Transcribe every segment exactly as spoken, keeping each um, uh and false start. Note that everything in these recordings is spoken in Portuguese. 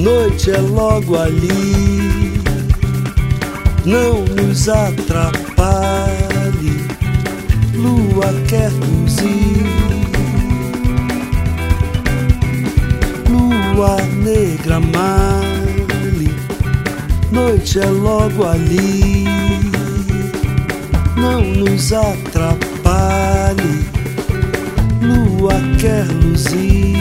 noite é logo ali. Não nos atrapalhe, lua quer luzir. Lua negra male, noite é logo ali. Não nos atrapalhe, lua quer luzir.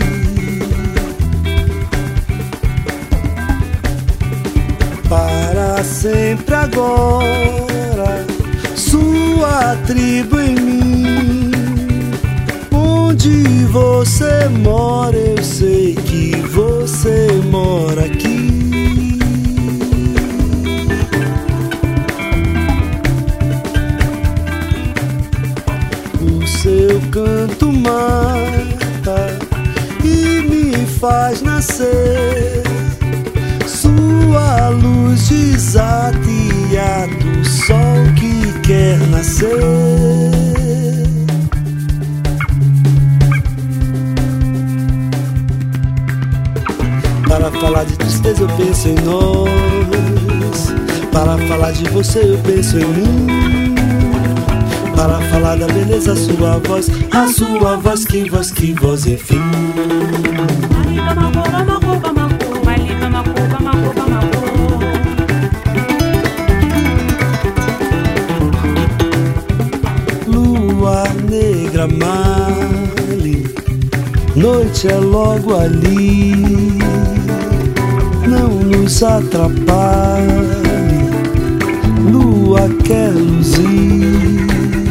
Para sempre agora, sua tribo em mim. Onde você mora, eu sei que você mora aqui. O seu canto mata e me faz nascer. Sua luz desata do sol que quer nascer. Para falar de tristeza eu penso em nós. Para falar de você eu penso em mim. Para falar da beleza a sua voz, a sua voz, que voz, que voz, enfim. Lua negra male, noite é logo ali. Não nos atrapalhe, lua quer luzir.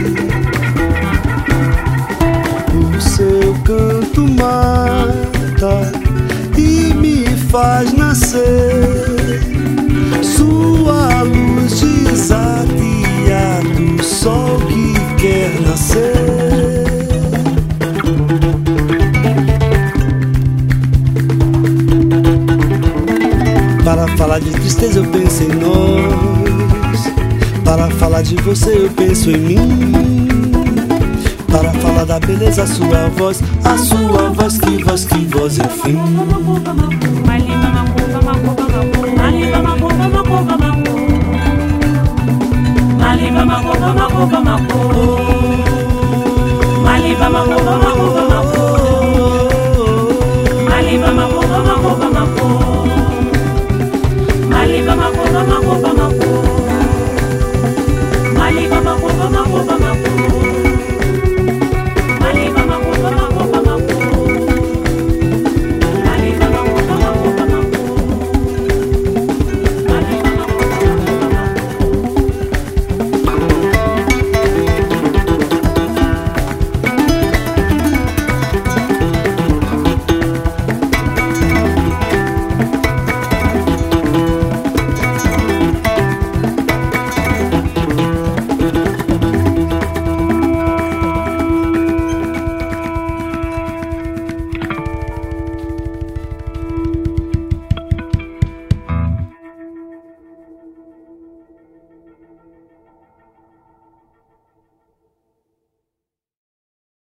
O seu canto mata e me faz nascer. Sua luz desatia do sol que quer nascer. Para falar de tristeza eu penso em nós. Para falar de você eu penso em mim. Para falar da beleza a sua voz, a sua voz, que voz, que voz, enfim. Maliba,